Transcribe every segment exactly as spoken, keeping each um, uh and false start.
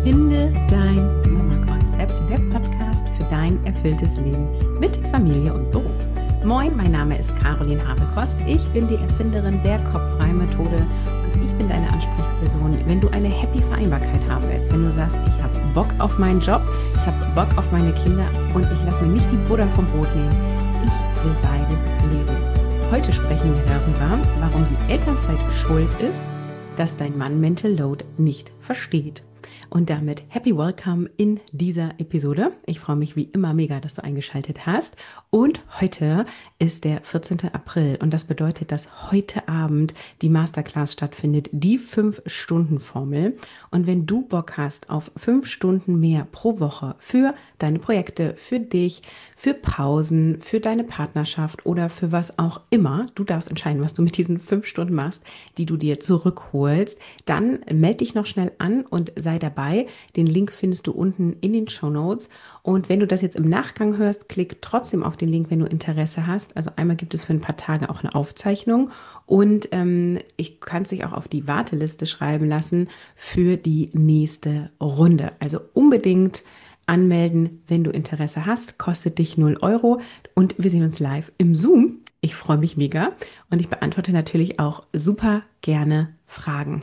Finde dein Mama-Konzept, der Podcast für dein erfülltes Leben mit Familie und Beruf. Moin, mein Name ist Caroline Habekost. Ich bin die Erfinderin der Kopffrei-Methode und ich bin deine Ansprechperson, wenn du eine happy Vereinbarkeit haben willst. Wenn du sagst, ich habe Bock auf meinen Job, ich habe Bock auf meine Kinder und ich lasse mir nicht die Butter vom Brot nehmen. Ich will beides leben. Heute sprechen wir darüber, warum die Elternzeit schuld ist, dass dein Mann Mental Load nicht versteht. Und damit happy welcome in dieser Episode. Ich freue mich wie immer mega, dass du eingeschaltet hast. Und heute ist der vierzehnten April und das bedeutet, dass heute Abend die Masterclass stattfindet, die fünf-Stunden-Formel. Und wenn du Bock hast auf fünf Stunden mehr pro Woche für deine Projekte, für dich, für Pausen, für deine Partnerschaft oder für was auch immer, du darfst entscheiden, was du mit diesen fünf Stunden machst, die du dir zurückholst, dann melde dich noch schnell an und sei dabei. Den Link findest du unten in den Shownotes. Und wenn du das jetzt im Nachgang hörst, klick trotzdem auf den Link, wenn du Interesse hast. Also einmal gibt es für ein paar Tage auch eine Aufzeichnung und ähm, ich kann es dich auch auf die Warteliste schreiben lassen für die nächste Runde. Also unbedingt anmelden, wenn du Interesse hast. Kostet dich null Euro und wir sehen uns live im Zoom. Ich freue mich mega und ich beantworte natürlich auch super gerne Fragen.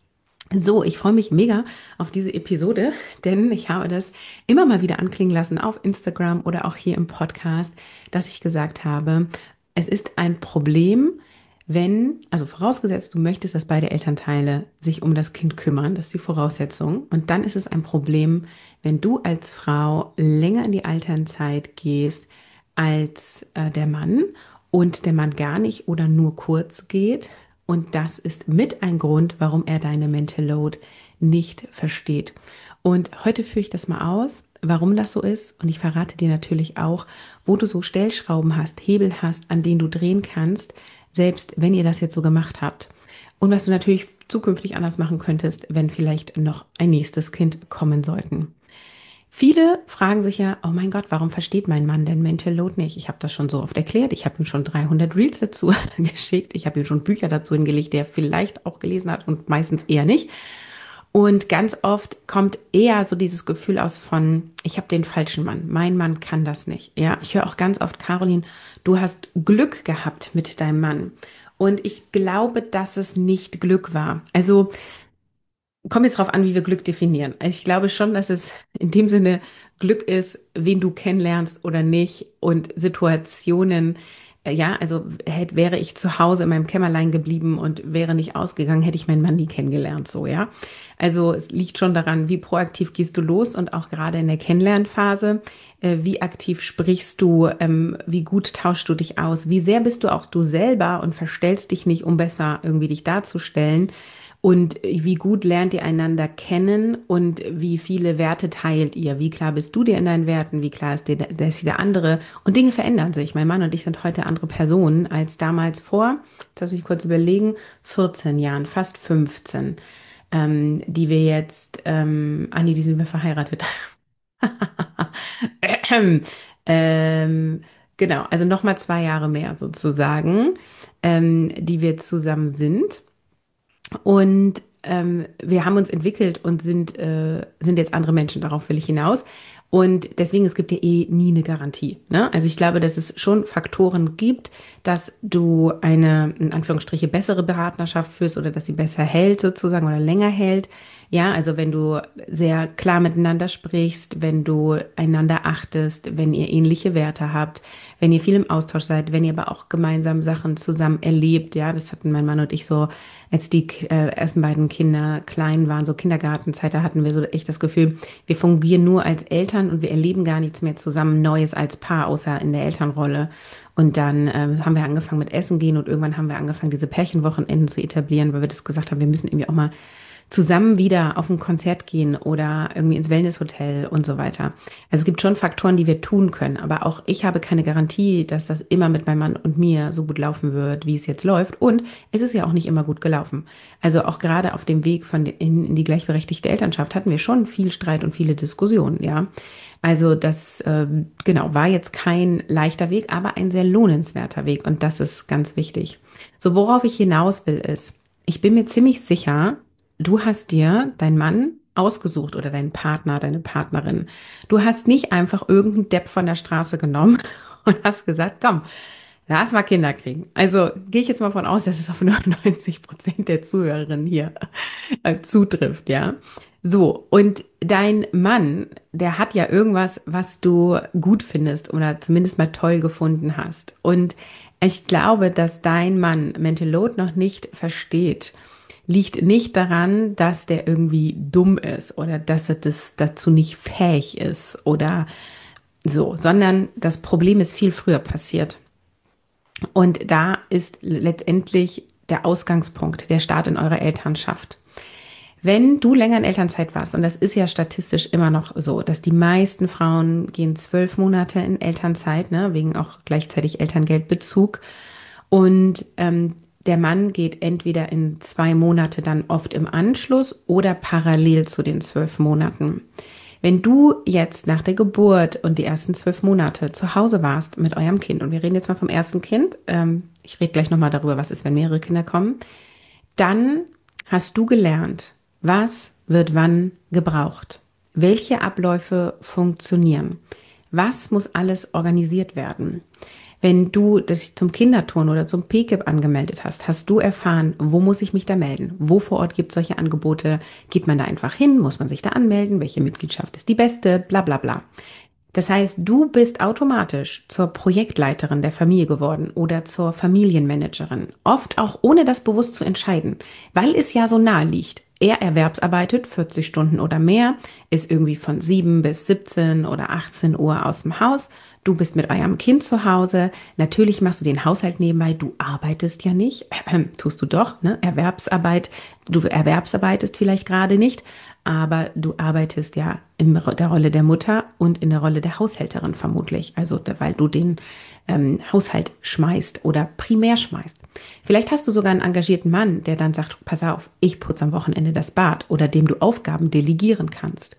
So, ich freue mich mega auf diese Episode, denn ich habe das immer mal wieder anklingen lassen auf Instagram oder auch hier im Podcast, dass ich gesagt habe, es ist ein Problem, wenn, also vorausgesetzt, du möchtest, dass beide Elternteile sich um das Kind kümmern, das ist die Voraussetzung. Und dann ist es ein Problem, wenn du als Frau länger in die Elternzeit gehst als äh, der Mann und der Mann gar nicht oder nur kurz geht. Und das ist mit ein Grund, warum er deine Mental Load nicht versteht. Und heute führe ich das mal aus, warum das so ist. Und ich verrate dir natürlich auch, wo du so Stellschrauben hast, Hebel hast, an denen du drehen kannst, selbst wenn ihr das jetzt so gemacht habt. Und was du natürlich zukünftig anders machen könntest, wenn vielleicht noch ein nächstes Kind kommen sollten. Viele fragen sich ja, oh mein Gott, warum versteht mein Mann denn Mental Load nicht? Ich habe das schon so oft erklärt. Ich habe ihm schon dreihundert Reels dazu geschickt. Ich habe ihm schon Bücher dazu hingelegt, die er vielleicht auch gelesen hat und meistens eher nicht. Und ganz oft kommt eher so dieses Gefühl aus von, ich habe den falschen Mann. Mein Mann kann das nicht. Ja, ich höre auch ganz oft, Caroline, du hast Glück gehabt mit deinem Mann. Und ich glaube, dass es nicht Glück war. Also kommt jetzt drauf an, wie wir Glück definieren. Ich glaube schon, dass es in dem Sinne Glück ist, wen du kennenlernst oder nicht und Situationen. Ja, also hätte, wäre ich zu Hause in meinem Kämmerlein geblieben und wäre nicht ausgegangen, hätte ich meinen Mann nie kennengelernt, so, ja. Also es liegt schon daran, wie proaktiv gehst du los und auch gerade in der Kennenlernphase, äh, wie aktiv sprichst du, ähm, wie gut tauschst du dich aus, wie sehr bist du auch du selber und verstellst dich nicht, um besser irgendwie dich darzustellen. Und wie gut lernt ihr einander kennen und wie viele Werte teilt ihr? Wie klar bist du dir in deinen Werten? Wie klar ist dir der, ist der andere? Und Dinge verändern sich. Mein Mann und ich sind heute andere Personen als damals vor, jetzt lass mich kurz überlegen, vierzehn Jahren, fast fünfzehn, ähm, die wir jetzt, ähm, ah nee, die sind wir verheiratet. ähm, genau, also nochmal zwei Jahre mehr sozusagen, ähm, die wir zusammen sind. Und ähm, wir haben uns entwickelt und sind, äh, sind jetzt andere Menschen, darauf will ich hinaus. Und deswegen, es gibt ja eh nie eine Garantie. Ne? Also ich glaube, dass es schon Faktoren gibt, dass du eine, in Anführungsstriche, bessere Partnerschaft führst oder dass sie besser hält sozusagen oder länger hält. Ja, also wenn du sehr klar miteinander sprichst, wenn du einander achtest, wenn ihr ähnliche Werte habt, wenn ihr viel im Austausch seid, wenn ihr aber auch gemeinsam Sachen zusammen erlebt. Ja, das hatten mein Mann und ich so, als die äh, ersten beiden Kinder klein waren, so Kindergartenzeit, da hatten wir so echt das Gefühl, wir fungieren nur als Eltern und wir erleben gar nichts mehr zusammen Neues als Paar, außer in der Elternrolle. Und dann ähm, haben wir angefangen mit Essen gehen und irgendwann haben wir angefangen, diese Pärchenwochenenden zu etablieren, weil wir das gesagt haben, wir müssen irgendwie auch mal zusammen wieder auf ein Konzert gehen oder irgendwie ins Wellnesshotel und so weiter. Also es gibt schon Faktoren, die wir tun können, aber auch ich habe keine Garantie, dass das immer mit meinem Mann und mir so gut laufen wird, wie es jetzt läuft. Und es ist ja auch nicht immer gut gelaufen. Also auch gerade auf dem Weg von in, in die gleichberechtigte Elternschaft hatten wir schon viel Streit und viele Diskussionen, ja. Also das, äh, genau, war jetzt kein leichter Weg, aber ein sehr lohnenswerter Weg und das ist ganz wichtig. So, worauf ich hinaus will ist, ich bin mir ziemlich sicher, du hast dir, dein Mann ausgesucht oder deinen Partner, deine Partnerin. Du hast nicht einfach irgendeinen Depp von der Straße genommen und hast gesagt, komm, lass mal Kinder kriegen. Also gehe ich jetzt mal von aus, dass es auf neunundneunzig Prozent der Zuhörerinnen hier äh, zutrifft, ja. So, und dein Mann, der hat ja irgendwas, was du gut findest oder zumindest mal toll gefunden hast. Und ich glaube, dass dein Mann Mental Load noch nicht versteht, liegt nicht daran, dass der irgendwie dumm ist oder dass er das dazu nicht fähig ist oder so, sondern das Problem ist viel früher passiert. Und da ist letztendlich der Ausgangspunkt, der Start in eurer Elternschaft. Wenn du länger in Elternzeit warst, und das ist ja statistisch immer noch so, dass die meisten Frauen gehen zwölf Monate in Elternzeit, ne, wegen auch gleichzeitig Elterngeldbezug. Und ähm, der Mann geht entweder in zwei Monate dann oft im Anschluss oder parallel zu den zwölf Monaten. Wenn du jetzt nach der Geburt und die ersten zwölf Monate zu Hause warst mit eurem Kind, und wir reden jetzt mal vom ersten Kind, ähm, ich rede gleich nochmal darüber, was ist, wenn mehrere Kinder kommen, dann hast du gelernt, was wird wann gebraucht, welche Abläufe funktionieren, was muss alles organisiert werden. Wenn du dich zum Kinderturnen oder zum P K I P angemeldet hast, hast du erfahren, wo muss ich mich da melden? Wo vor Ort gibt es solche Angebote? Geht man da einfach hin? Muss man sich da anmelden? Welche Mitgliedschaft ist die beste? Bla bla bla. Das heißt, du bist automatisch zur Projektleiterin der Familie geworden oder zur Familienmanagerin. Oft auch ohne das bewusst zu entscheiden, weil es ja so nahe liegt. Er erwerbsarbeitet vierzig Stunden oder mehr, ist irgendwie von sieben bis siebzehn oder achtzehn Uhr aus dem Haus. Du bist mit eurem Kind zu Hause. Natürlich machst du den Haushalt nebenbei. Du arbeitest ja nicht. Ähm, tust du doch, ne? Erwerbsarbeit. Du erwerbsarbeitest vielleicht gerade nicht, aber du arbeitest ja in der Rolle der Mutter und in der Rolle der Haushälterin vermutlich. Also, weil du den ähm, Haushalt schmeißt oder primär schmeißt. Vielleicht hast du sogar einen engagierten Mann, der dann sagt, pass auf, ich putze am Wochenende das Bad, oder dem du Aufgaben delegieren kannst.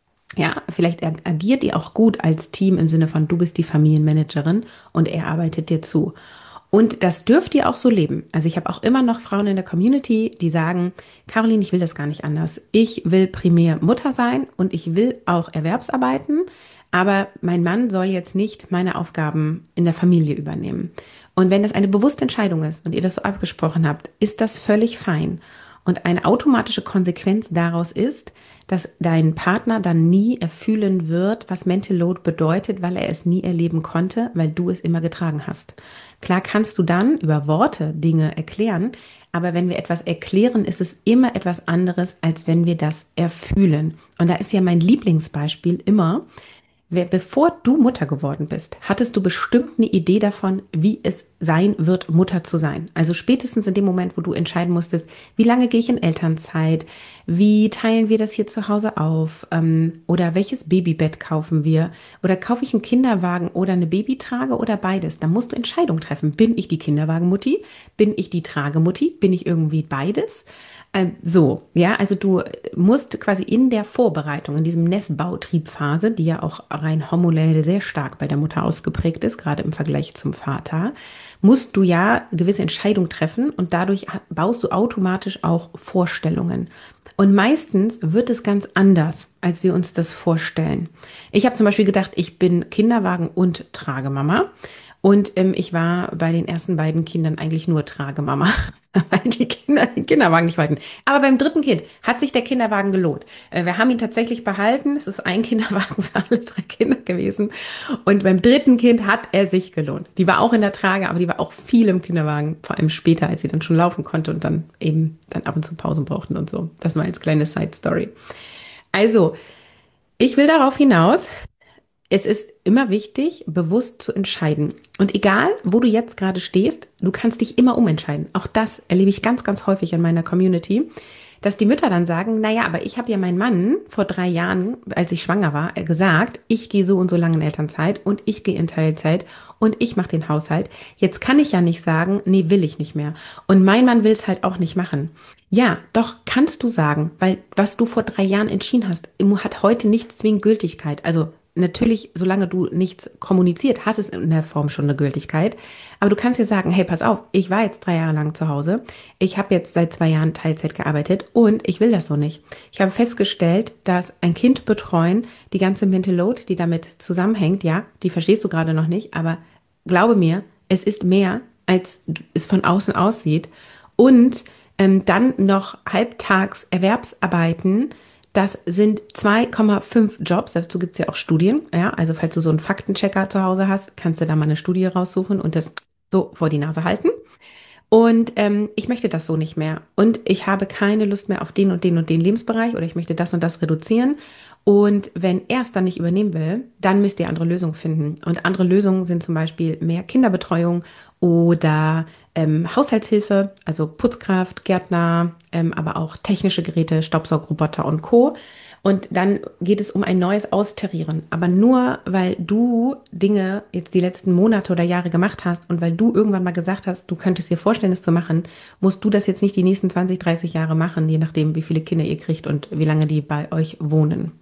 Ja, vielleicht agiert ihr auch gut als Team im Sinne von, du bist die Familienmanagerin und er arbeitet dir zu. Und das dürft ihr auch so leben. Also ich habe auch immer noch Frauen in der Community, die sagen, Caroline, ich will das gar nicht anders. Ich will primär Mutter sein und ich will auch Erwerbsarbeiten, aber mein Mann soll jetzt nicht meine Aufgaben in der Familie übernehmen. Und wenn das eine bewusste Entscheidung ist und ihr das so abgesprochen habt, ist das völlig fein. Und eine automatische Konsequenz daraus ist, dass dein Partner dann nie erfühlen wird, was Mental Load bedeutet, weil er es nie erleben konnte, weil du es immer getragen hast. Klar kannst du dann über Worte Dinge erklären, aber wenn wir etwas erklären, ist es immer etwas anderes, als wenn wir das erfühlen. Und da ist ja mein Lieblingsbeispiel immer, bevor du Mutter geworden bist, hattest du bestimmt eine Idee davon, wie es sein wird, Mutter zu sein. Also spätestens in dem Moment, wo du entscheiden musstest, wie lange gehe ich in Elternzeit, wie teilen wir das hier zu Hause auf, ähm, oder welches Babybett kaufen wir, oder kaufe ich einen Kinderwagen oder eine Babytrage oder beides. Da musst du Entscheidungen treffen. Bin ich die Kinderwagenmutti? Bin ich die Tragemutti? Bin ich irgendwie beides? So, ja, also du musst quasi in der Vorbereitung, in diesem Nestbautriebphase, die ja auch rein hormonell sehr stark bei der Mutter ausgeprägt ist, gerade im Vergleich zum Vater, musst du ja gewisse Entscheidungen treffen und dadurch baust du automatisch auch Vorstellungen. Und meistens wird es ganz anders, als wir uns das vorstellen. Ich habe zum Beispiel gedacht, ich bin Kinderwagen- und Tragemama. Und ähm, ich war bei den ersten beiden Kindern eigentlich nur Tragemama, weil die Kinder den Kinderwagen nicht wollten. Aber beim dritten Kind hat sich der Kinderwagen gelohnt. Äh, wir haben ihn tatsächlich behalten. Es ist ein Kinderwagen für alle drei Kinder gewesen. Und beim dritten Kind hat er sich gelohnt. Die war auch in der Trage, aber die war auch viel im Kinderwagen, vor allem später, als sie dann schon laufen konnte und dann eben dann ab und zu Pausen brauchten und so. Das mal als kleine Side-Story. Also, ich will darauf hinaus, es ist immer wichtig, bewusst zu entscheiden. Und egal, wo du jetzt gerade stehst, du kannst dich immer umentscheiden. Auch das erlebe ich ganz, ganz häufig in meiner Community, dass die Mütter dann sagen, naja, aber ich habe ja meinen Mann vor drei Jahren, als ich schwanger war, gesagt, ich gehe so und so lange in Elternzeit und ich gehe in Teilzeit und ich mache den Haushalt. Jetzt kann ich ja nicht sagen, nee, will ich nicht mehr. Und mein Mann will es halt auch nicht machen. Ja, doch kannst du sagen, weil was du vor drei Jahren entschieden hast, hat heute nicht zwingend Gültigkeit. Also natürlich, solange du nichts kommuniziert, hat es in der Form schon eine Gültigkeit. Aber du kannst ja sagen, hey, pass auf, ich war jetzt drei Jahre lang zu Hause. Ich habe jetzt seit zwei Jahren Teilzeit gearbeitet und ich will das so nicht. Ich habe festgestellt, dass ein Kind betreuen, die ganze Mental Load, die damit zusammenhängt, ja, die verstehst du gerade noch nicht, aber glaube mir, es ist mehr, als es von außen aussieht. Und ähm, dann noch halbtags Erwerbsarbeiten, das sind zwei Komma fünf Jobs, dazu gibt es ja auch Studien. Ja, also falls du so einen Faktenchecker zu Hause hast, kannst du da mal eine Studie raussuchen und das so vor die Nase halten. Und ähm, ich möchte das so nicht mehr. Und ich habe keine Lust mehr auf den und den und den Lebensbereich oder ich möchte das und das reduzieren. Und wenn er es dann nicht übernehmen will, dann müsst ihr andere Lösungen finden. Und andere Lösungen sind zum Beispiel mehr Kinderbetreuung oder ähm, Haushaltshilfe, also Putzkraft, Gärtner, ähm, aber auch technische Geräte, Staubsaugroboter und Co. Und dann geht es um ein neues Austarieren. Aber nur, weil du Dinge jetzt die letzten Monate oder Jahre gemacht hast und weil du irgendwann mal gesagt hast, du könntest dir vorstellen, es zu machen, musst du das jetzt nicht die nächsten zwanzig, dreißig Jahre machen, je nachdem, wie viele Kinder ihr kriegt und wie lange die bei euch wohnen.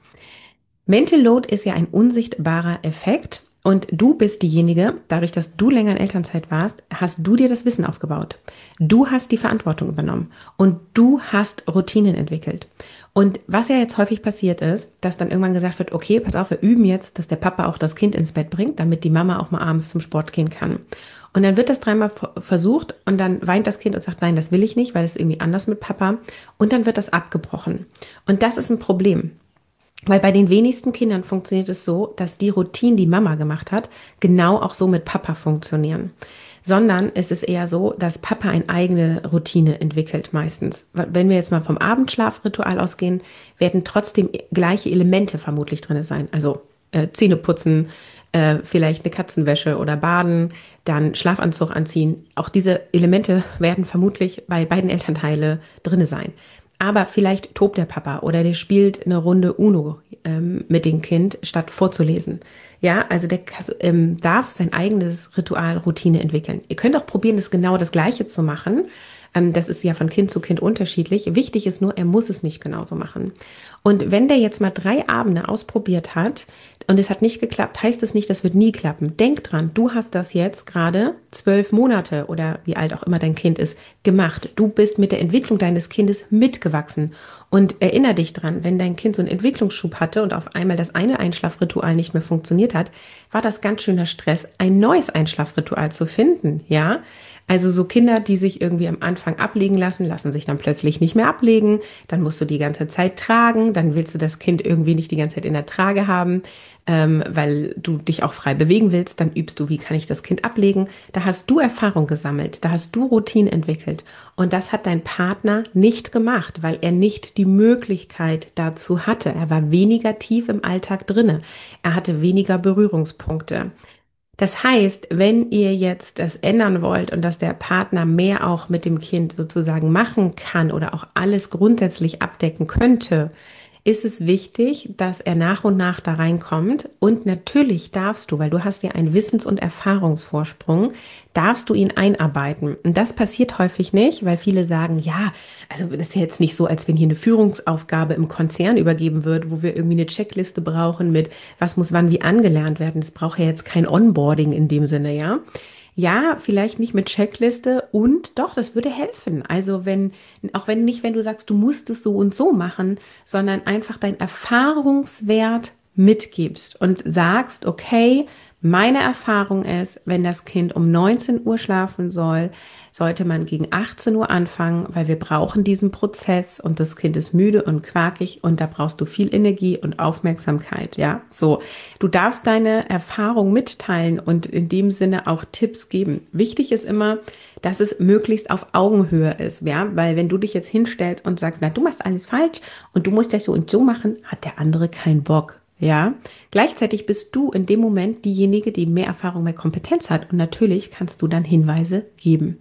Mental Load ist ja ein unsichtbarer Effekt und du bist diejenige, dadurch, dass du länger in Elternzeit warst, hast du dir das Wissen aufgebaut. Du hast die Verantwortung übernommen und du hast Routinen entwickelt. Und was ja jetzt häufig passiert ist, dass dann irgendwann gesagt wird, okay, pass auf, wir üben jetzt, dass der Papa auch das Kind ins Bett bringt, damit die Mama auch mal abends zum Sport gehen kann. Und dann wird das dreimal versucht und dann weint das Kind und sagt, nein, das will ich nicht, weil es irgendwie anders mit Papa. Und dann wird das abgebrochen. Und das ist ein Problem. Weil bei den wenigsten Kindern funktioniert es so, dass die Routinen, die Mama gemacht hat, genau auch so mit Papa funktionieren. Sondern es ist eher so, dass Papa eine eigene Routine entwickelt meistens. Wenn wir jetzt mal vom Abendschlafritual ausgehen, werden trotzdem gleiche Elemente vermutlich drin sein. Also äh, Zähne putzen, äh, vielleicht eine Katzenwäsche oder baden, dann Schlafanzug anziehen. Auch diese Elemente werden vermutlich bei beiden Elternteilen drin sein. Aber vielleicht tobt der Papa oder der spielt eine Runde Uno ähm, mit dem Kind, statt vorzulesen. Ja, also der ähm, darf sein eigenes Ritual, Routine entwickeln. Ihr könnt auch probieren, das genau das Gleiche zu machen. Ähm, das ist ja von Kind zu Kind unterschiedlich. Wichtig ist nur, er muss es nicht genauso machen. Und wenn der jetzt mal drei Abende ausprobiert hat und es hat nicht geklappt, heißt es nicht, das wird nie klappen. Denk dran, du hast das jetzt gerade zwölf Monate oder wie alt auch immer dein Kind ist, gemacht. Du bist mit der Entwicklung deines Kindes mitgewachsen. Und erinnere dich dran, wenn dein Kind so einen Entwicklungsschub hatte und auf einmal das eine Einschlafritual nicht mehr funktioniert hat, war das ganz schöner Stress, ein neues Einschlafritual zu finden, ja? Also so Kinder, die sich irgendwie am Anfang ablegen lassen, lassen sich dann plötzlich nicht mehr ablegen. Dann musst du die ganze Zeit tragen. Dann willst du das Kind irgendwie nicht die ganze Zeit in der Trage haben, ähm, weil du dich auch frei bewegen willst. Dann übst du, wie kann ich das Kind ablegen. Da hast du Erfahrung gesammelt. Da hast du Routinen entwickelt. Und das hat dein Partner nicht gemacht, weil er nicht die Möglichkeit dazu hatte. Er war weniger tief im Alltag drinne. Er hatte weniger Berührungspunkte. Das heißt, wenn ihr jetzt das ändern wollt und dass der Partner mehr auch mit dem Kind sozusagen machen kann oder auch alles grundsätzlich abdecken könnte, ist es wichtig, dass er nach und nach da reinkommt. Und natürlich darfst du, weil du hast ja einen Wissens- und Erfahrungsvorsprung, darfst du ihn einarbeiten. Und das passiert häufig nicht, weil viele sagen, ja, also das ist ja jetzt nicht so, als wenn hier eine Führungsaufgabe im Konzern übergeben wird, wo wir irgendwie eine Checkliste brauchen mit, was muss wann wie angelernt werden. Es braucht ja jetzt kein Onboarding in dem Sinne, ja. Ja, vielleicht nicht mit Checkliste und doch, das würde helfen. Also wenn, auch wenn nicht, wenn du sagst, du musst es so und so machen, sondern einfach dein Erfahrungswert mitgibst und sagst, okay, meine Erfahrung ist, wenn das Kind um neunzehn Uhr schlafen soll, sollte man gegen achtzehn Uhr anfangen, weil wir brauchen diesen Prozess und das Kind ist müde und quakig und da brauchst du viel Energie und Aufmerksamkeit, ja. So, du darfst deine Erfahrung mitteilen und in dem Sinne auch Tipps geben. Wichtig ist immer, dass es möglichst auf Augenhöhe ist, ja, weil wenn du dich jetzt hinstellst und sagst, na, du machst alles falsch und du musst das so und so machen, hat der andere keinen Bock. Ja, gleichzeitig bist du in dem Moment diejenige, die mehr Erfahrung, mehr Kompetenz hat und natürlich kannst du dann Hinweise geben.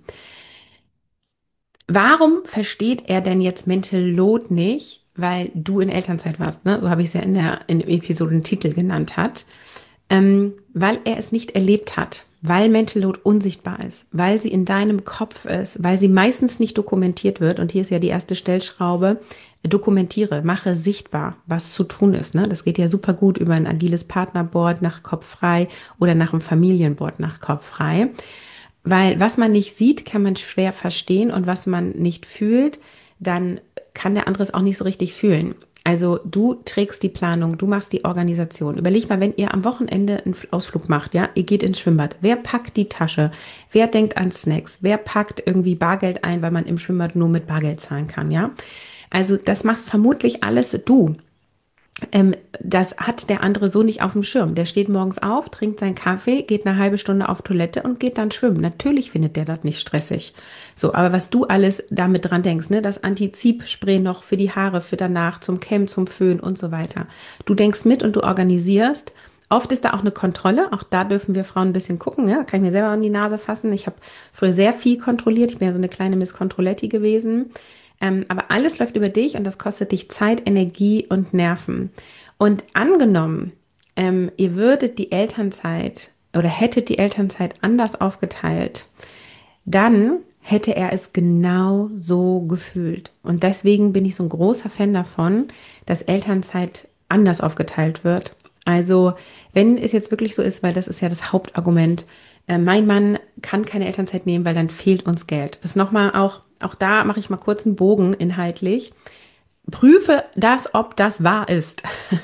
Warum versteht er denn jetzt Mental Load nicht? Weil du in Elternzeit warst, ne? So habe ich es ja in der, in dem Episodentitel genannt hat. Ähm, weil er es nicht erlebt hat. weil Mental Load unsichtbar ist, weil sie in deinem Kopf ist, weil sie meistens nicht dokumentiert wird. Und hier ist ja die erste Stellschraube: Dokumentiere, mache sichtbar, was zu tun ist. Ne? Das geht ja super gut über ein agiles Partnerboard nach Kopf frei oder nach einem Familienboard nach Kopf frei. Weil was man nicht sieht, kann man schwer verstehen, und was man nicht fühlt, dann kann der andere es auch nicht so richtig fühlen. Also du trägst die Planung, du machst die Organisation. Überleg mal, wenn ihr am Wochenende einen Ausflug macht, ja, ihr geht ins Schwimmbad. Wer packt die Tasche? Wer denkt an Snacks? Wer packt irgendwie Bargeld ein, weil man im Schwimmbad nur mit Bargeld zahlen kann, ja? Also das machst vermutlich alles du. Ähm, das hat der andere so nicht auf dem Schirm. Der steht morgens auf, trinkt seinen Kaffee, geht eine halbe Stunde auf Toilette und geht dann schwimmen. Natürlich findet der das nicht stressig. So, aber was du alles damit dran denkst, ne, das Antizip-Spray noch für die Haare, für danach, zum Kämmen, zum Föhn und so weiter. Du denkst mit und du organisierst. Oft ist da auch eine Kontrolle. Auch da dürfen wir Frauen ein bisschen gucken. Ja? Kann ich mir selber an die Nase fassen. Ich habe früher sehr viel kontrolliert. Ich bin ja so eine kleine Miss Controletti gewesen. Ähm, aber alles läuft über dich und das kostet dich Zeit, Energie und Nerven. Und angenommen, ähm, ihr würdet die Elternzeit oder hättet die Elternzeit anders aufgeteilt, dann hätte er es genau so gefühlt. Und deswegen bin ich so ein großer Fan davon, dass Elternzeit anders aufgeteilt wird. Also wenn es jetzt wirklich so ist, weil das ist ja das Hauptargument, äh, mein Mann kann keine Elternzeit nehmen, weil dann fehlt uns Geld. Das nochmal auch, auch da mache ich mal kurz einen Bogen inhaltlich. Prüfe das, ob das wahr ist.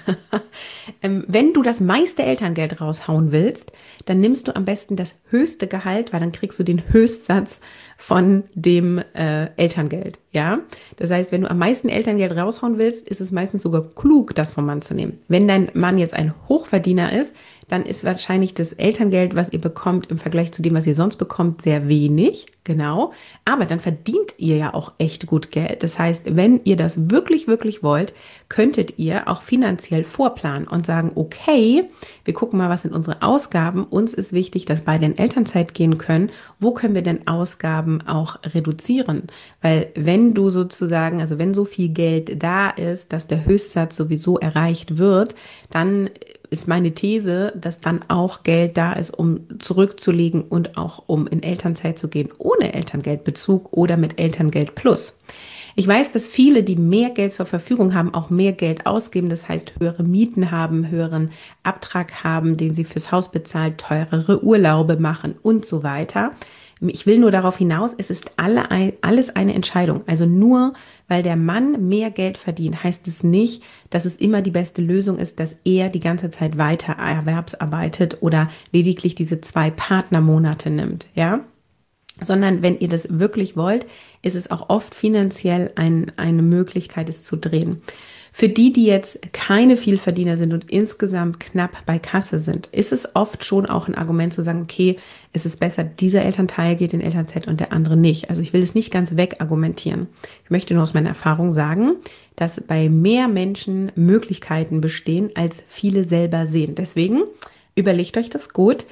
ähm, wenn du das meiste Elterngeld raushauen willst, dann nimmst du am besten das höchste Gehalt, weil dann kriegst du den Höchstsatz von dem äh, Elterngeld. Ja, das heißt, wenn du am meisten Elterngeld raushauen willst, ist es meistens sogar klug, das vom Mann zu nehmen. Wenn dein Mann jetzt ein Hochverdiener ist, dann ist wahrscheinlich das Elterngeld, was ihr bekommt, im Vergleich zu dem, was ihr sonst bekommt, sehr wenig. Genau. Aber dann verdient ihr ja auch echt gut Geld. Das heißt, wenn ihr das wirklich, wirklich wollt, könntet ihr auch finanziell vorplanen und sagen, okay, wir gucken mal, was sind unsere Ausgaben. Uns ist wichtig, dass beide in Elternzeit gehen können. Wo können wir denn Ausgaben auch reduzieren? Weil wenn du sozusagen, also wenn so viel Geld da ist, dass der Höchstsatz sowieso erreicht wird, dann ist meine These, dass dann auch Geld da ist, um zurückzulegen und auch um in Elternzeit zu gehen, ohne Elterngeldbezug oder mit Elterngeld plus. Ich weiß, dass viele, die mehr Geld zur Verfügung haben, auch mehr Geld ausgeben. Das heißt, höhere Mieten haben, höheren Abtrag haben, den sie fürs Haus bezahlt, teurere Urlaube machen und so weiter. Ich will nur darauf hinaus, es ist alle, alles eine Entscheidung. Also nur weil der Mann mehr Geld verdient, heißt es nicht, dass es immer die beste Lösung ist, dass er die ganze Zeit weiter erwerbsarbeitet oder lediglich diese zwei Partnermonate nimmt, ja? Sondern wenn ihr das wirklich wollt, ist es auch oft finanziell ein, eine Möglichkeit, es zu drehen. Für die, die jetzt keine Vielverdiener sind und insgesamt knapp bei Kasse sind, ist es oft schon auch ein Argument zu sagen, okay, es ist besser, dieser Elternteil geht in Elternzeit und der andere nicht. Also ich will es nicht ganz wegargumentieren. Ich möchte nur aus meiner Erfahrung sagen, dass bei mehr Menschen Möglichkeiten bestehen, als viele selber sehen. Deswegen überlegt euch das gut.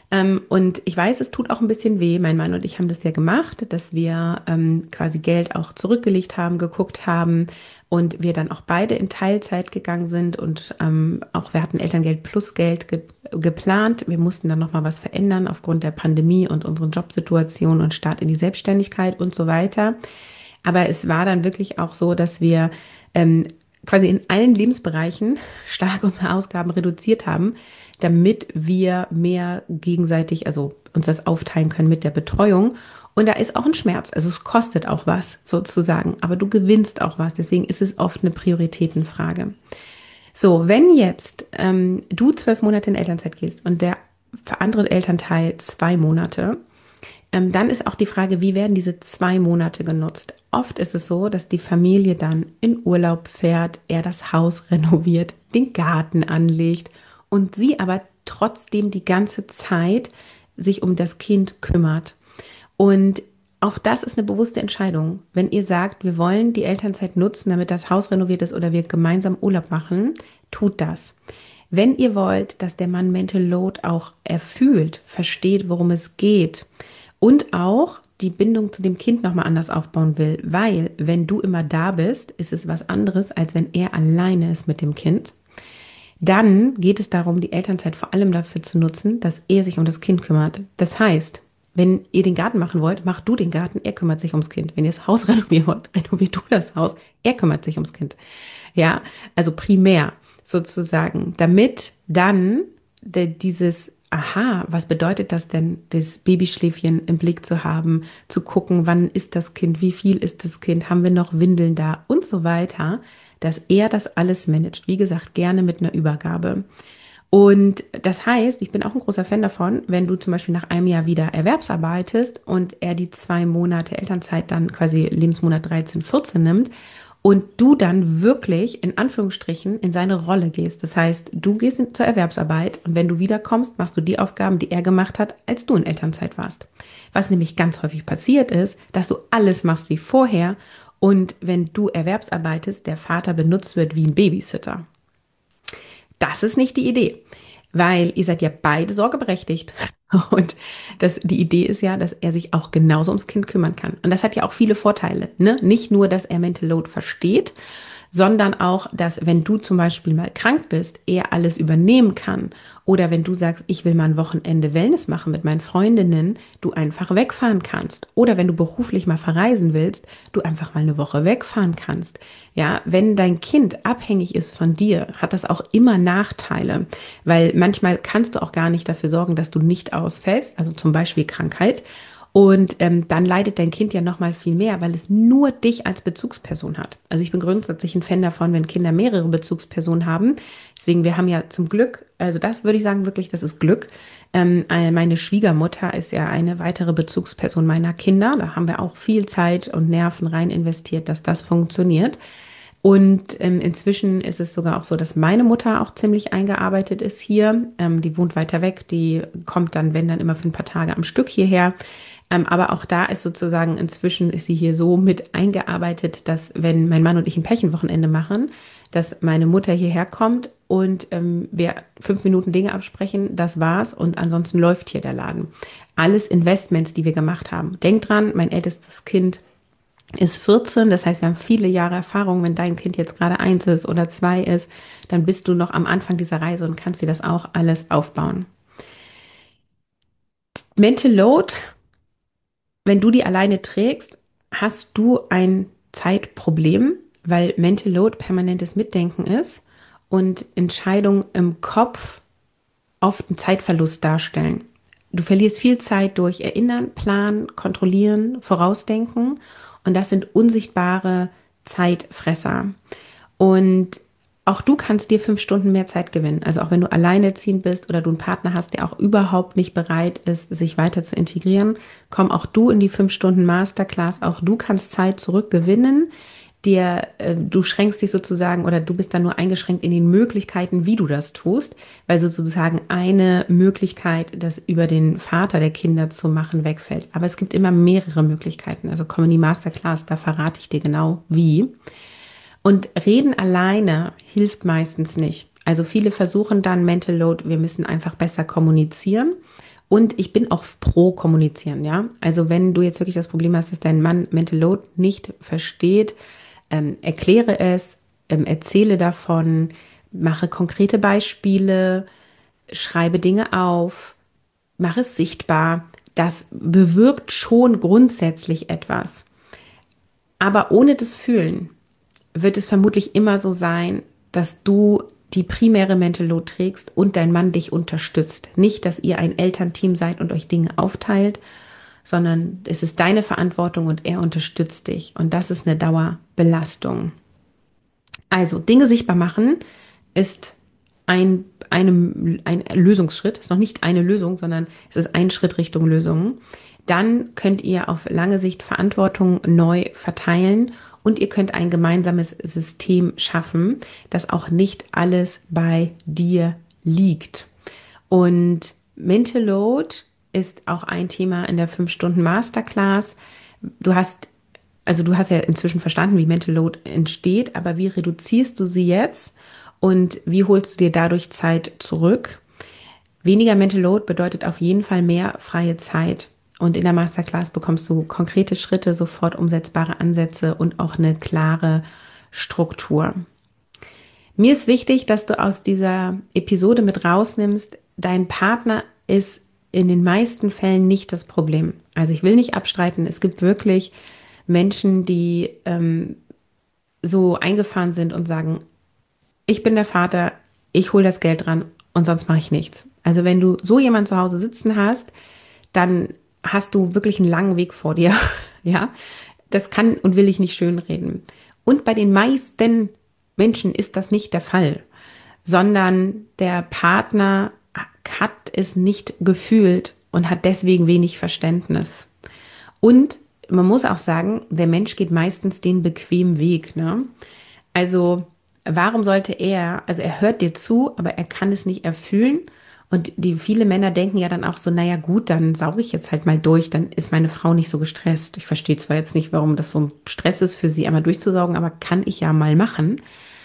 Und ich weiß, es tut auch ein bisschen weh. Mein Mann und ich haben das ja gemacht, dass wir ähm, quasi Geld auch zurückgelegt haben, geguckt haben und wir dann auch beide in Teilzeit gegangen sind und ähm, auch wir hatten Elterngeld plus Geld ge- geplant. Wir mussten dann nochmal was verändern aufgrund der Pandemie und unseren Jobsituation und Start in die Selbstständigkeit und so weiter. Aber es war dann wirklich auch so, dass wir ähm, quasi in allen Lebensbereichen stark unsere Ausgaben reduziert haben, damit wir mehr gegenseitig, also uns das aufteilen können mit der Betreuung. Und da ist auch ein Schmerz, also es kostet auch was sozusagen, aber du gewinnst auch was, deswegen ist es oft eine Prioritätenfrage. So, wenn jetzt ähm, du zwölf Monate in Elternzeit gehst und der andere Elternteil zwei Monate, ähm, dann ist auch die Frage, wie werden diese zwei Monate genutzt? Oft ist es so, dass die Familie dann in Urlaub fährt, er das Haus renoviert, den Garten anlegt und sie aber trotzdem die ganze Zeit sich um das Kind kümmert. Und auch das ist eine bewusste Entscheidung. Wenn ihr sagt, wir wollen die Elternzeit nutzen, damit das Haus renoviert ist oder wir gemeinsam Urlaub machen, tut das. Wenn ihr wollt, dass der Mann Mental Load auch erfühlt, versteht, worum es geht und auch die Bindung zu dem Kind nochmal anders aufbauen will, weil wenn du immer da bist, ist es was anderes, als wenn er alleine ist mit dem Kind, Dann geht es darum, die Elternzeit vor allem dafür zu nutzen, dass er sich um das Kind kümmert. Das heißt, wenn ihr den Garten machen wollt, mach du den Garten, er kümmert sich ums Kind. Wenn ihr das Haus renovieren wollt, renovier du das Haus, er kümmert sich ums Kind. Ja, also primär sozusagen, damit dann de, dieses Aha, was bedeutet das denn, das Babyschläfchen im Blick zu haben, zu gucken, wann ist das Kind, wie viel ist das Kind, haben wir noch Windeln da und so weiter, dass er das alles managt. Wie gesagt, gerne mit einer Übergabe. Und das heißt, ich bin auch ein großer Fan davon, wenn du zum Beispiel nach einem Jahr wieder erwerbsarbeitest und er die zwei Monate Elternzeit dann quasi Lebensmonat dreizehn, vierzehn nimmt und du dann wirklich in Anführungsstrichen in seine Rolle gehst. Das heißt, du gehst in, zur Erwerbsarbeit und wenn du wiederkommst, machst du die Aufgaben, die er gemacht hat, als du in Elternzeit warst. Was nämlich ganz häufig passiert ist, dass du alles machst wie vorher und wenn du erwerbsarbeitest, der Vater benutzt wird wie ein Babysitter. Das ist nicht die Idee, weil ihr seid ja beide sorgeberechtigt. Und das, die Idee ist ja, dass er sich auch genauso ums Kind kümmern kann. Und das hat ja auch viele Vorteile. Ne? Nicht nur, dass er Mental Load versteht, sondern auch, dass wenn du zum Beispiel mal krank bist, er alles übernehmen kann. Oder wenn du sagst, ich will mal ein Wochenende Wellness machen mit meinen Freundinnen, du einfach wegfahren kannst. Oder wenn du beruflich mal verreisen willst, du einfach mal eine Woche wegfahren kannst. Ja, wenn dein Kind abhängig ist von dir, hat das auch immer Nachteile, weil manchmal kannst du auch gar nicht dafür sorgen, dass du nicht ausfällst, also zum Beispiel Krankheit. Und ähm, dann leidet dein Kind ja noch mal viel mehr, weil es nur dich als Bezugsperson hat. Also ich bin grundsätzlich ein Fan davon, wenn Kinder mehrere Bezugspersonen haben. Deswegen, wir haben ja zum Glück, also das würde ich sagen wirklich, das ist Glück. Ähm, meine Schwiegermutter ist ja eine weitere Bezugsperson meiner Kinder. Da haben wir auch viel Zeit und Nerven rein investiert, dass das funktioniert. Und ähm, inzwischen ist es sogar auch so, dass meine Mutter auch ziemlich eingearbeitet ist hier. Ähm, die wohnt weiter weg, die kommt dann, wenn dann immer für ein paar Tage am Stück hierher. Ähm, aber auch da ist sozusagen, inzwischen ist sie hier so mit eingearbeitet, dass wenn mein Mann und ich ein Pärchenwochenende machen, dass meine Mutter hierher kommt und ähm, wir fünf Minuten Dinge absprechen, das war's und ansonsten läuft hier der Laden. Alles Investments, die wir gemacht haben. Denk dran, mein ältestes Kind ist vierzehn, das heißt, wir haben viele Jahre Erfahrung. Wenn dein Kind jetzt gerade eins ist oder zwei ist, dann bist du noch am Anfang dieser Reise und kannst dir das auch alles aufbauen. Mental Load, wenn du die alleine trägst, hast du ein Zeitproblem, weil Mental Load permanentes Mitdenken ist und Entscheidungen im Kopf oft einen Zeitverlust darstellen. Du verlierst viel Zeit durch Erinnern, Planen, Kontrollieren, Vorausdenken und das sind unsichtbare Zeitfresser. Und auch du kannst dir fünf Stunden mehr Zeit gewinnen. Also auch wenn du alleinerziehend bist oder du einen Partner hast, der auch überhaupt nicht bereit ist, sich weiter zu integrieren, komm auch du in die fünf Stunden Masterclass. Auch du kannst Zeit zurückgewinnen. Dir, äh, du schränkst dich sozusagen oder du bist dann nur eingeschränkt in den Möglichkeiten, wie du das tust, weil sozusagen eine Möglichkeit, das über den Vater der Kinder zu machen, wegfällt. Aber es gibt immer mehrere Möglichkeiten. Also komm in die Masterclass, da verrate ich dir genau wie. Und reden alleine hilft meistens nicht. Also viele versuchen dann Mental Load, wir müssen einfach besser kommunizieren. Und ich bin auch pro kommunizieren, ja. Also wenn du jetzt wirklich das Problem hast, dass dein Mann Mental Load nicht versteht, ähm, erkläre es, ähm, erzähle davon, mache konkrete Beispiele, schreibe Dinge auf, mache es sichtbar. Das bewirkt schon grundsätzlich etwas. Aber ohne das Fühlen wird es vermutlich immer so sein, dass du die primäre Mental Load trägst und dein Mann dich unterstützt. Nicht, dass ihr ein Elternteam seid und euch Dinge aufteilt, sondern es ist deine Verantwortung und er unterstützt dich. Und das ist eine Dauerbelastung. Also Dinge sichtbar machen ist ein, eine, ein Lösungsschritt, ist noch nicht eine Lösung, sondern es ist ein Schritt Richtung Lösung. Dann könnt ihr auf lange Sicht Verantwortung neu verteilen und ihr könnt ein gemeinsames System schaffen, dass auch nicht alles bei dir liegt. Und Mental Load ist auch ein Thema in der fünf Stunden Masterclass. Du hast, also du hast ja inzwischen verstanden, wie Mental Load entsteht, aber wie reduzierst du sie jetzt und wie holst du dir dadurch Zeit zurück? Weniger Mental Load bedeutet auf jeden Fall mehr freie Zeit. Und in der Masterclass bekommst du konkrete Schritte, sofort umsetzbare Ansätze und auch eine klare Struktur. Mir ist wichtig, dass du aus dieser Episode mit rausnimmst, dein Partner ist in den meisten Fällen nicht das Problem. Also ich will nicht abstreiten, es gibt wirklich Menschen, die ähm, so eingefahren sind und sagen, ich bin der Vater, ich hole das Geld ran und sonst mache ich nichts. Also wenn du so jemanden zu Hause sitzen hast, dann hast du wirklich einen langen Weg vor dir. Ja, das kann und will ich nicht schönreden. Und bei den meisten Menschen ist das nicht der Fall, sondern der Partner hat es nicht gefühlt und hat deswegen wenig Verständnis. Und man muss auch sagen, der Mensch geht meistens den bequemen Weg, ne? Also, warum sollte er, also er hört dir zu, aber er kann es nicht erfüllen. Und die viele Männer denken ja dann auch so, naja gut, dann sauge ich jetzt halt mal durch, dann ist meine Frau nicht so gestresst. Ich verstehe zwar jetzt nicht, warum das so ein Stress ist für sie, einmal durchzusaugen, aber kann ich ja mal machen.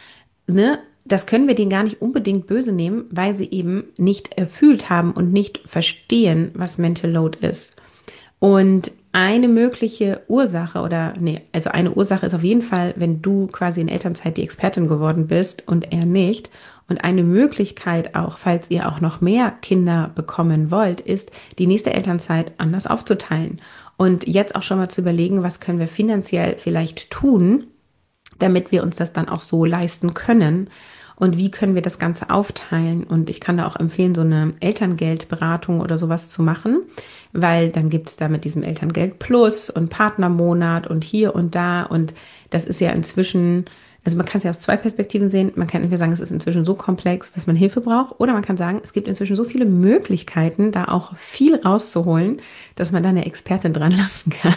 Ne? Das können wir denen gar nicht unbedingt böse nehmen, weil sie eben nicht erfüllt haben und nicht verstehen, was Mental Load ist. Und eine mögliche Ursache oder nee, also eine Ursache ist auf jeden Fall, wenn du quasi in Elternzeit die Expertin geworden bist und er nicht. Und eine Möglichkeit auch, falls ihr auch noch mehr Kinder bekommen wollt, ist, die nächste Elternzeit anders aufzuteilen. Und jetzt auch schon mal zu überlegen, was können wir finanziell vielleicht tun, damit wir uns das dann auch so leisten können. Und wie können wir das Ganze aufteilen? Und ich kann da auch empfehlen, so eine Elterngeldberatung oder sowas zu machen, weil dann gibt es da mit diesem Elterngeld Plus und Partnermonat und hier und da. Und das ist ja inzwischen, also man kann es ja aus zwei Perspektiven sehen. Man kann entweder sagen, es ist inzwischen so komplex, dass man Hilfe braucht. Oder man kann sagen, es gibt inzwischen so viele Möglichkeiten, da auch viel rauszuholen, dass man da eine Expertin dran lassen kann,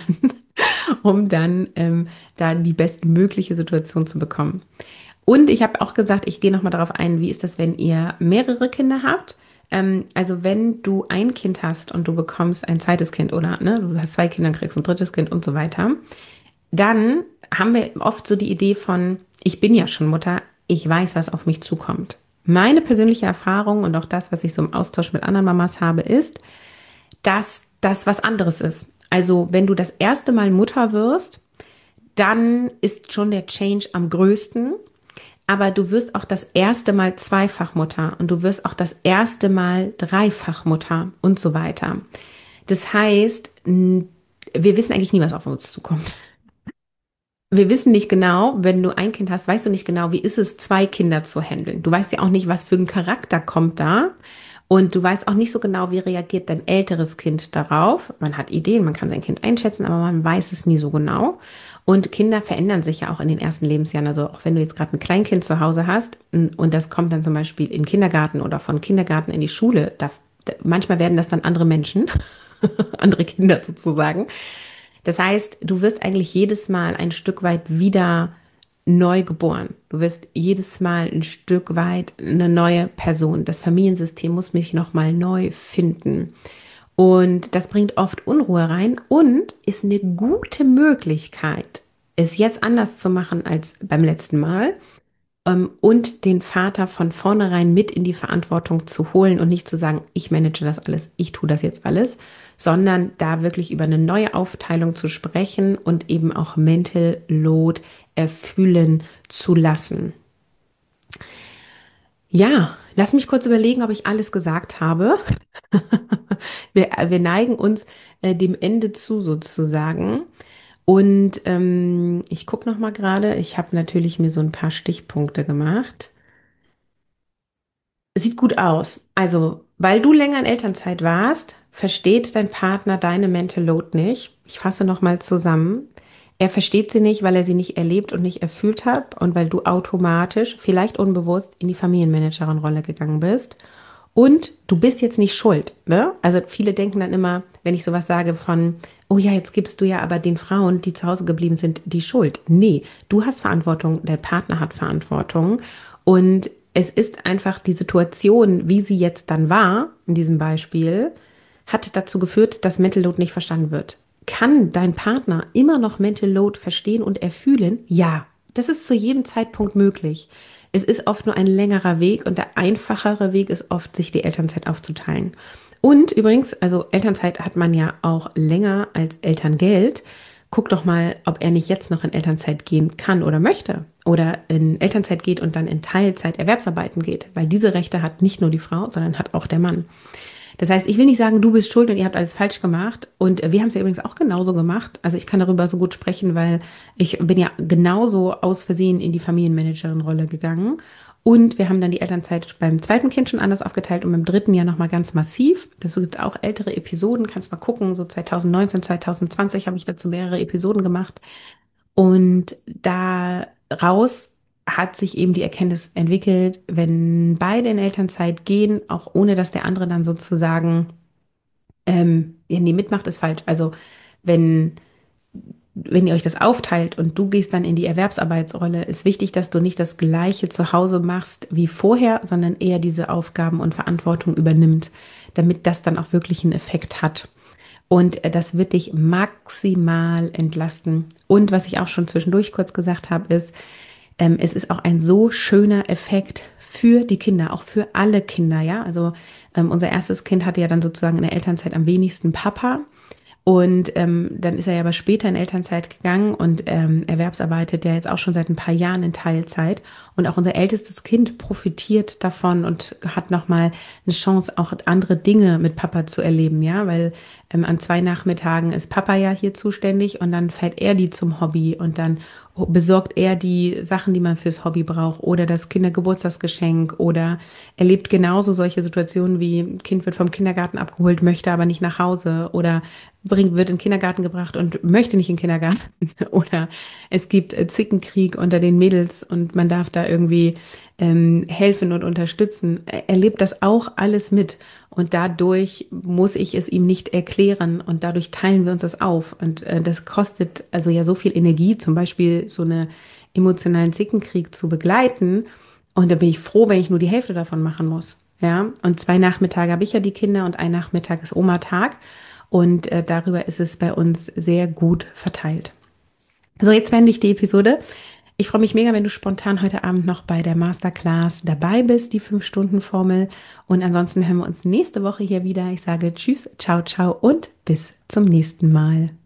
um dann ähm, da die bestmögliche Situation zu bekommen. Und ich habe auch gesagt, ich gehe nochmal darauf ein, wie ist das, wenn ihr mehrere Kinder habt? Ähm, also wenn du ein Kind hast und du bekommst ein zweites Kind oder ne, du hast zwei Kinder, kriegst ein drittes Kind und so weiter, dann haben wir oft so die Idee von, ich bin ja schon Mutter, ich weiß, was auf mich zukommt. Meine persönliche Erfahrung und auch das, was ich so im Austausch mit anderen Mamas habe, ist, dass das was anderes ist. Also wenn du das erste Mal Mutter wirst, dann ist schon der Change am größten. Aber du wirst auch das erste Mal Zweifachmutter und du wirst auch das erste Mal Dreifachmutter und so weiter. Das heißt, wir wissen eigentlich nie, was auf uns zukommt. Wir wissen nicht genau, wenn du ein Kind hast, weißt du nicht genau, wie ist es, zwei Kinder zu handeln. Du weißt ja auch nicht, was für ein Charakter kommt da. Und du weißt auch nicht so genau, wie reagiert dein älteres Kind darauf. Man hat Ideen, man kann sein Kind einschätzen, aber man weiß es nie so genau. Und Kinder verändern sich ja auch in den ersten Lebensjahren. Also auch wenn du jetzt gerade ein Kleinkind zu Hause hast und das kommt dann zum Beispiel in den Kindergarten oder von Kindergarten in die Schule, da, da, manchmal werden das dann andere Menschen, andere Kinder sozusagen. Das heißt, du wirst eigentlich jedes Mal ein Stück weit wieder neu geboren. Du wirst jedes Mal ein Stück weit eine neue Person. Das Familiensystem muss mich nochmal neu finden. Und das bringt oft Unruhe rein und ist eine gute Möglichkeit, es jetzt anders zu machen als beim letzten Mal ähm, und den Vater von vornherein mit in die Verantwortung zu holen und nicht zu sagen, ich manage das alles, ich tue das jetzt alles, sondern da wirklich über eine neue Aufteilung zu sprechen und eben auch Mental Load erfüllen zu lassen. Ja, lass mich kurz überlegen, ob ich alles gesagt habe. wir, wir neigen uns äh, dem Ende zu sozusagen. Und ähm, ich gucke noch mal gerade. Ich habe natürlich mir so ein paar Stichpunkte gemacht. Sieht gut aus. Also, weil du länger in Elternzeit warst, versteht dein Partner deine Mental Load nicht. Ich fasse noch mal zusammen. Er versteht sie nicht, weil er sie nicht erlebt und nicht erfüllt hat und weil du automatisch, vielleicht unbewusst, in die Familienmanagerin-Rolle gegangen bist. Und du bist jetzt nicht schuld, ne? Also viele denken dann immer, wenn ich sowas sage von, oh ja, jetzt gibst du ja aber den Frauen, die zu Hause geblieben sind, die Schuld. Nee, du hast Verantwortung, dein Partner hat Verantwortung und es ist einfach die Situation, wie sie jetzt dann war, in diesem Beispiel, hat dazu geführt, dass Mental Load nicht verstanden wird. Kann dein Partner immer noch Mental Load verstehen und erfühlen? Ja, das ist zu jedem Zeitpunkt möglich. Es ist oft nur ein längerer Weg und der einfachere Weg ist oft, sich die Elternzeit aufzuteilen. Und übrigens, also Elternzeit hat man ja auch länger als Elterngeld. guck doch mal, ob er nicht jetzt noch in Elternzeit gehen kann oder möchte oder in Elternzeit geht und dann in Teilzeit Erwerbsarbeiten geht, weil diese Rechte hat nicht nur die Frau, sondern hat auch der Mann. Das heißt, ich will nicht sagen, du bist schuld und ihr habt alles falsch gemacht. Und wir haben es ja übrigens auch genauso gemacht. Also ich kann darüber so gut sprechen, weil ich bin ja genauso aus Versehen in die Familienmanagerin-Rolle gegangen. Und wir haben dann die Elternzeit beim zweiten Kind schon anders aufgeteilt und beim dritten Jahr nochmal ganz massiv. Dazu gibt es auch ältere Episoden, kannst mal gucken. So zwanzig neunzehn, zwanzig zwanzig habe ich dazu mehrere Episoden gemacht. Und daraus hat sich eben die Erkenntnis entwickelt, wenn beide in Elternzeit gehen, auch ohne dass der andere dann sozusagen, ähm, ja, nee, mitmacht, ist falsch. Also wenn, wenn ihr euch das aufteilt und du gehst dann in die Erwerbsarbeitsrolle, ist wichtig, dass du nicht das Gleiche zu Hause machst wie vorher, sondern eher diese Aufgaben und Verantwortung übernimmt, damit das dann auch wirklich einen Effekt hat. Und das wird dich maximal entlasten. Und was ich auch schon zwischendurch kurz gesagt habe, ist, ähm, es ist auch ein so schöner Effekt für die Kinder, auch für alle Kinder, ja. Also ähm, unser erstes Kind hatte ja dann sozusagen in der Elternzeit am wenigsten Papa. Und ähm, dann ist er ja aber später in Elternzeit gegangen und ähm, erwerbsarbeitet ja jetzt auch schon seit ein paar Jahren in Teilzeit. Und auch unser ältestes Kind profitiert davon und hat nochmal eine Chance, auch andere Dinge mit Papa zu erleben, ja, weil ähm, an zwei Nachmittagen ist Papa ja hier zuständig und dann fährt er die zum Hobby und dann besorgt er die Sachen, die man fürs Hobby braucht oder das Kindergeburtstagsgeschenk oder erlebt genauso solche Situationen wie Kind wird vom Kindergarten abgeholt, möchte aber nicht nach Hause oder bringt, wird in den Kindergarten gebracht und möchte nicht in den Kindergarten oder es gibt Zickenkrieg unter den Mädels und man darf da irgendwie ähm, helfen und unterstützen. Er erlebt das auch alles mit und dadurch muss ich es ihm nicht erklären und dadurch teilen wir uns das auf und äh, das kostet also ja so viel Energie, zum Beispiel so eine emotionalen Zickenkrieg zu begleiten und da bin ich froh, wenn ich nur die Hälfte davon machen muss. Ja, und zwei Nachmittage habe ich ja die Kinder und ein Nachmittag ist Oma-Tag und äh, darüber ist es bei uns sehr gut verteilt. So, jetzt beende ich die Episode. Ich freue mich mega, wenn du spontan heute Abend noch bei der Masterclass dabei bist, die fünf Stunden Formel. Und ansonsten hören wir uns nächste Woche hier wieder. Ich sage Tschüss, ciao, ciao und bis zum nächsten Mal.